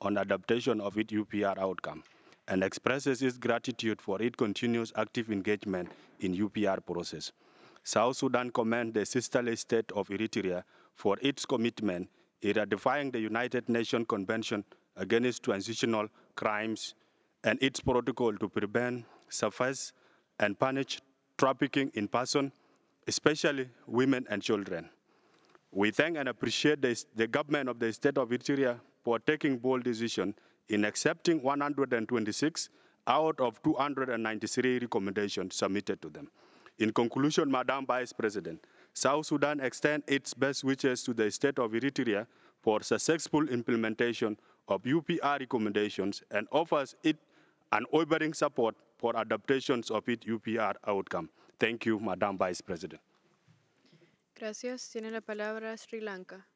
on adaptation of its UPR outcome and expresses its gratitude for its continuous active engagement in UPR process. South Sudan commends the sisterly state of Eritrea for its commitment in ratifying the United Nations Convention against Transitional Crimes and its protocol to prevent, suppress, and punish trafficking in persons, especially women and children. We thank and appreciate the government of the state of Eritrea for taking bold decisions in accepting 126 out of 293 recommendations submitted to them. In conclusion, Madam Vice President, South Sudan extends its best wishes to the state of Eritrea for successful implementation of UPR recommendations and offers it unwavering support for adaptations of its UPR outcome. Thank you, Madam Vice President. Gracias. Tiene la palabra Sri Lanka.